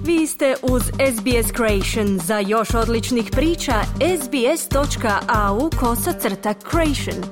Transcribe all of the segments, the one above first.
Vi ste uz SBS Creation. Za još odličnih priča, sbs.au/creation.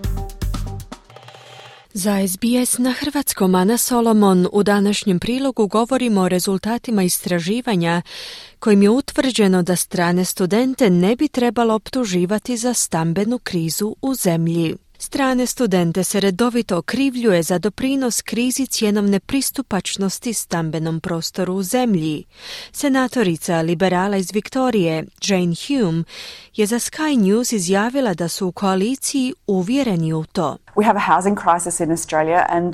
Za SBS na hrvatskom Ana Solomon u današnjem prilogu govorimo o rezultatima istraživanja kojim je utvrđeno da strane studente ne bi trebalo optuživati za stambenu krizu u zemlji. Strane studente se redovito okrivljuje za doprinos krizi cjenovne pristupačnosti stambenom prostoru u zemlji. Senatorica liberala iz Viktorije, Jane Hume, je za Sky News izjavila da su u koaliciji uvjereni u to. We have a housing crisis in Australia and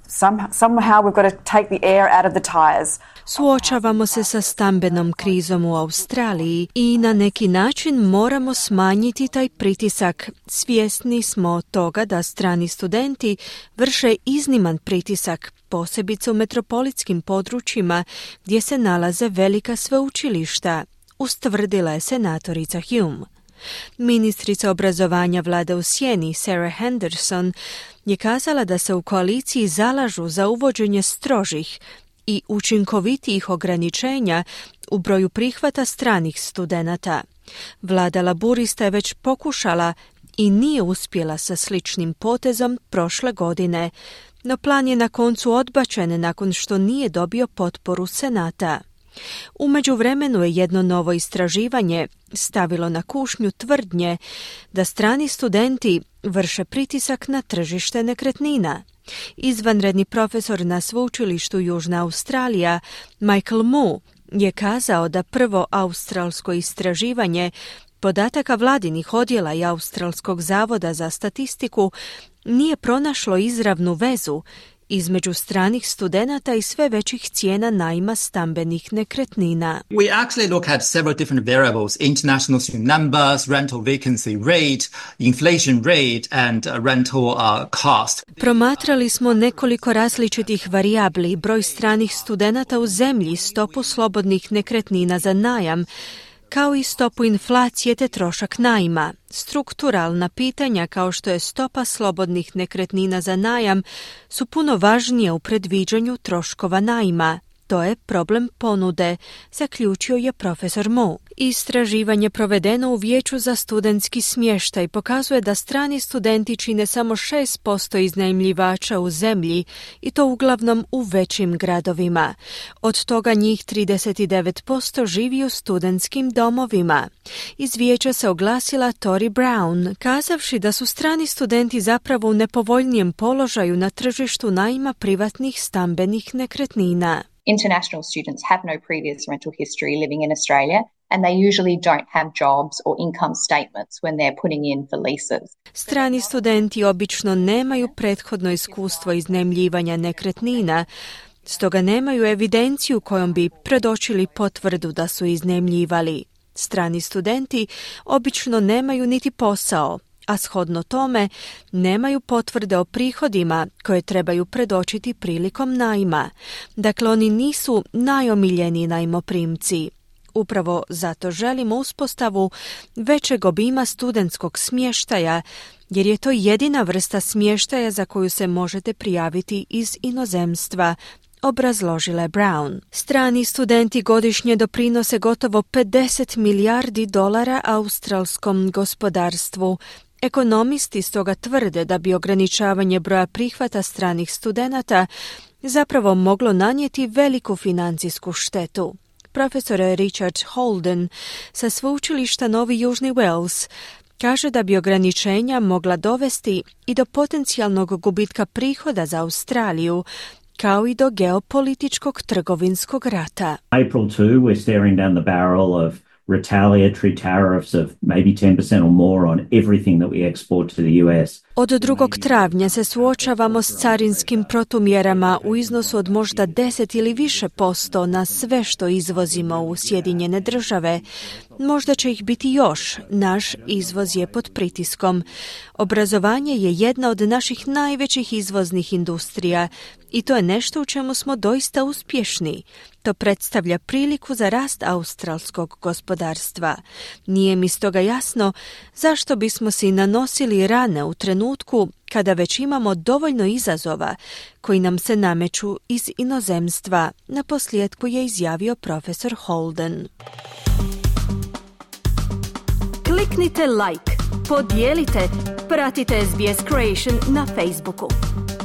somehow we've got to take the air out of the tires. Suočavamo se sa stambenom krizom u Australiji i na neki način moramo smanjiti taj pritisak. Svjesni smo toga da strani studenti vrše izniman pritisak, posebice u metropolitskim područjima gdje se nalaze velika sveučilišta, ustvrdila je senatorica Hume. Ministrica obrazovanja vlade u sjeni, Sarah Henderson, je kazala da se u koaliciji zalažu za uvođenje strožih i učinkovitijih ograničenja u broju prihvata stranih studenata. Vlada Laburista je već pokušala i nije uspjela sa sličnim potezom prošle godine, no plan je na koncu odbačen nakon što nije dobio potporu Senata. U međuvremenu je jedno novo istraživanje stavilo na kušnju tvrdnje da strani studenti vrše pritisak na tržište nekretnina. Izvanredni profesor na sveučilištu Južna Australija, Michael Mu, je kazao da prvo australsko istraživanje podataka vladinih odjela i Australskog zavoda za statistiku nije pronašlo izravnu vezu između stranih studenata i sve većih cijena najma stambenih nekretnina. We actually look at several different variables: international student numbers, rental vacancy rate, inflation rate and rental cost. Promatrali smo nekoliko različitih varijabli: broj stranih studenata u zemlji, stopu slobodnih nekretnina za najam, kao i stopu inflacije te trošak najma. Strukturalna pitanja kao što je stopa slobodnih nekretnina za najam su puno važnije u predviđanju troškova najma. To je problem ponude, zaključio je profesor Mo. Istraživanje provedeno u Vijeću za studentski smještaj pokazuje da strani studenti čine samo 6% iznajmljivača u zemlji i to uglavnom u većim gradovima. Od toga njih 39% živi u studentskim domovima. Iz vijeća se oglasila Tori Brown, kazavši da su strani studenti zapravo u nepovoljnijem položaju na tržištu najma privatnih stambenih nekretnina. International students have no previous rental history living in Australia, and they usually don't have jobs or income statements when they're putting in for leases. Strani studenti obično nemaju prethodno iskustvo iznajmljivanja nekretnina, stoga nemaju evidenciju kojom bi predočili potvrdu da su iznajmljivali. Strani studenti obično nemaju niti posao, a shodno tome nemaju potvrde o prihodima koje trebaju predočiti prilikom najma. Dakle, oni nisu najomiljeniji najmoprimci. Upravo zato želimo uspostavu većeg obima studentskog smještaja, jer je to jedina vrsta smještaja za koju se možete prijaviti iz inozemstva, obrazložila je Brown. Strani studenti godišnje doprinose gotovo 50 milijardi dolara australskom gospodarstvu. Ekonomisti stoga tvrde da bi ograničavanje broja prihvata stranih studenata zapravo moglo nanijeti veliku financijsku štetu. Profesor Richard Holden sa sveučilišta Novi Južni Wales kaže da bi ograničenja mogla dovesti i do potencijalnog gubitka prihoda za Australiju, kao i do geopolitičkog trgovinskog rata. April 2, we're staring down the barrel of retaliatory tariffs of maybe 10% or more on everything that we export to the US. Od 2. travnja se suočavamo s carinskim protumjerama u iznosu od možda 10 ili više posto na sve što izvozimo u Sjedinjene Države. Možda će ih biti još. Naš izvoz je pod pritiskom. Obrazovanje je jedna od naših najvećih izvoznih industrija i to je nešto u čemu smo doista uspješni. to predstavlja priliku za rast australskog gospodarstva. Nije mi stoga jasno zašto bismo si nanosili rane u trenutku kada već imamo dovoljno izazova koji nam se nameću iz inozemstva, naposljetku je izjavio profesor Holden. Kliknite like, podijelite, pratite SBS Creation na Facebooku.